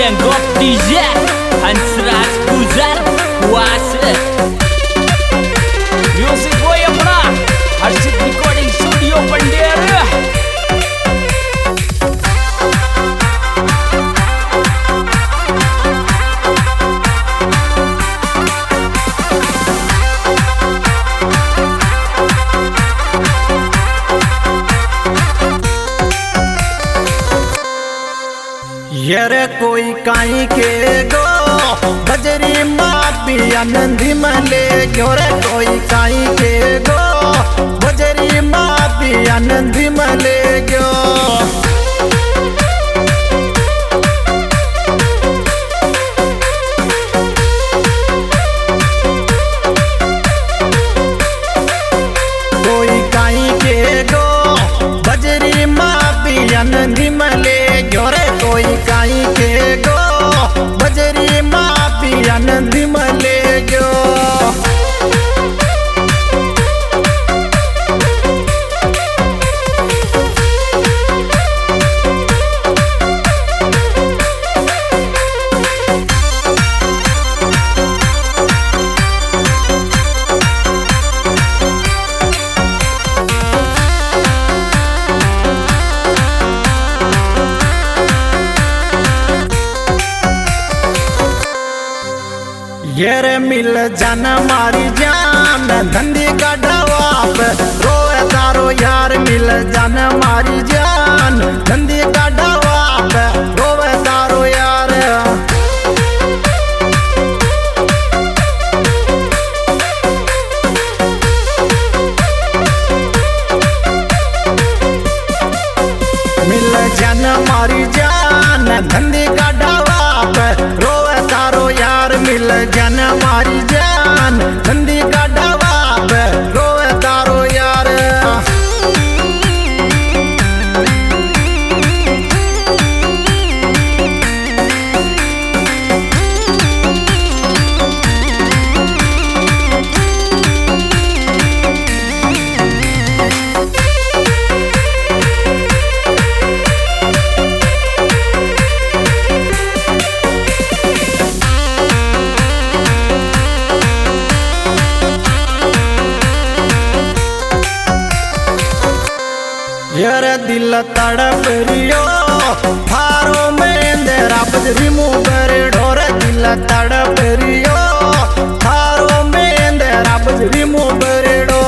Gang of DJ Hansraj Guzar Kuasa Music boy अपना हर्षित recording studio Pander यारे कोई काई के गो बजरी मापी आनंदी मले योरे कोई काई के गो बजरी मापी आनंदी मले गो कोई काई के गो बजरी मापी आनंदी मले योरे कोई काई के गो बजरी मापी आनंदी मले गो येरे मिल जाना मारी जान धंधी का ढवाब रोए तारो यार मिल जाना मारी जान धंधी का ढवाब रोए तारो यार मिल जाना मारी जान धंधी का ढवाब रोए तारो यार मिल जान मारी जान धंधी का ढवाब रोए तारो यार यार दिल तड़प रियो थारो में तेरा बजरी मुँह पर ढोर दिल तड़प रियो थारो में तेरा बजरी मुँह पर डो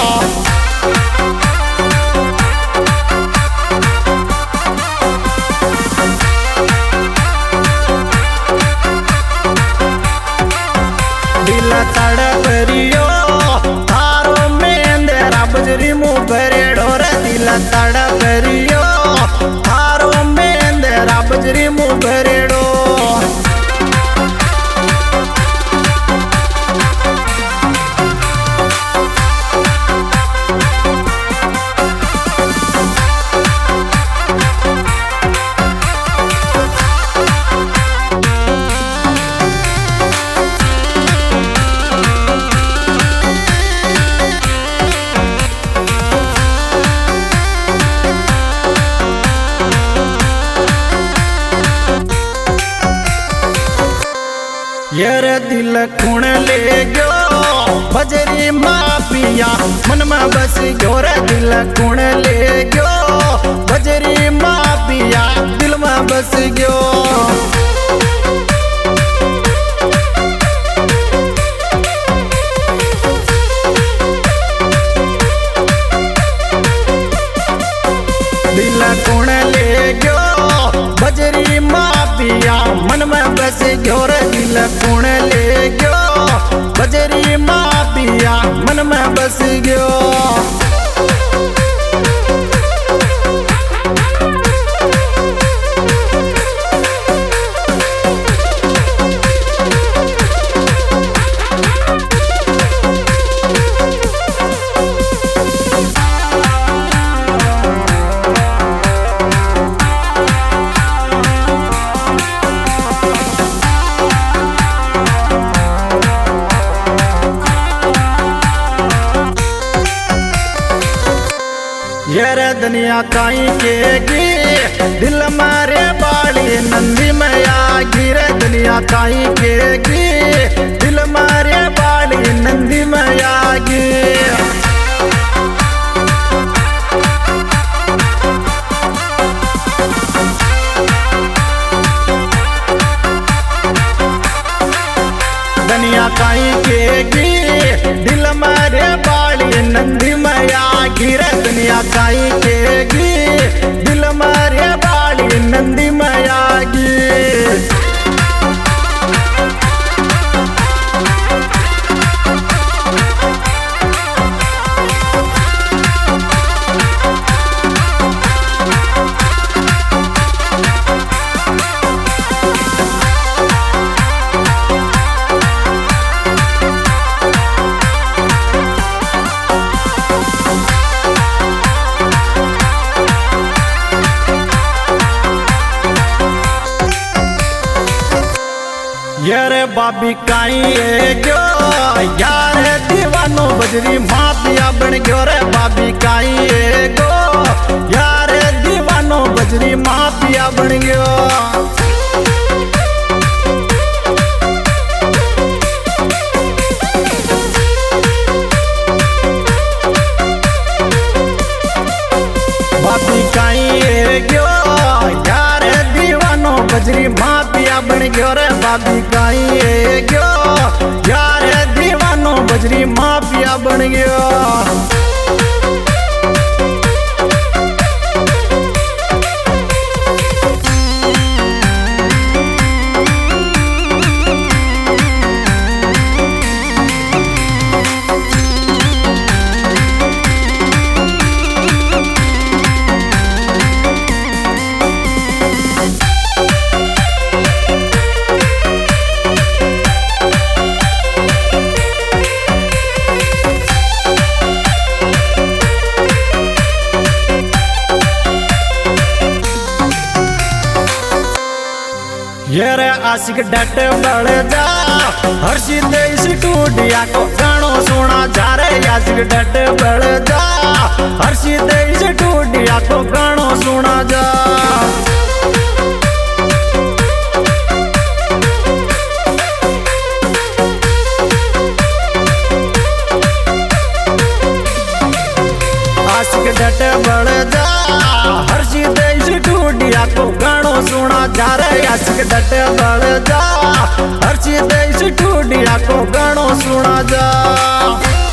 दिल तड़प रियो थारो में तेरा बजरी मुँह पर ढोर दिल तड़प रियो थारो में तेरा बजरी मुँह भरेड़ो यार दिल खुण ले गयो बजरी मापिया मन में बस गयो रे दिल खुण ले गयो बजरी मापिया दिल में बस गयो दिल खुण ले गयो बजरी मापिया मन में बस गयो रे दिल खुण ले गयो बजरी मापिया मन में बस गयो यार दुनिया काई के गी दिल मारे बाली बाली नंदी मैया गिरे दुनिया काई केगी दिल मारे बाली नंदी मैया गी दुनिया काई केगी दिल मारे बाली नंदी मैया गिरे दुनिया काई केगी दिल मारे बाली नंदी मैया गी यारे बाबी काई गयो यार दीवानो बजरी मापिया बन गयो रे बाबी काई गो यार दीवानो बजरी मापिया बन गयो बाबी काई गयो यार दीवानो बजरी मापिया बन गयो रे बाबी काई गयो यार दीवानो बजरी मापिया बन गयो यार आशिक डट बढ़ जा हर्षी देश टूटिया को गानो सुना जा रे आशिक डट बढ़ जा हर्षी देश टूटिया को गानो सुना जा आशिक डट बढ़ जा हर्षी देश टूटिया को गानो सुना जा रे आशिक डट बढ़ जा हर्षी देश टूटिया को गानो सुना जा।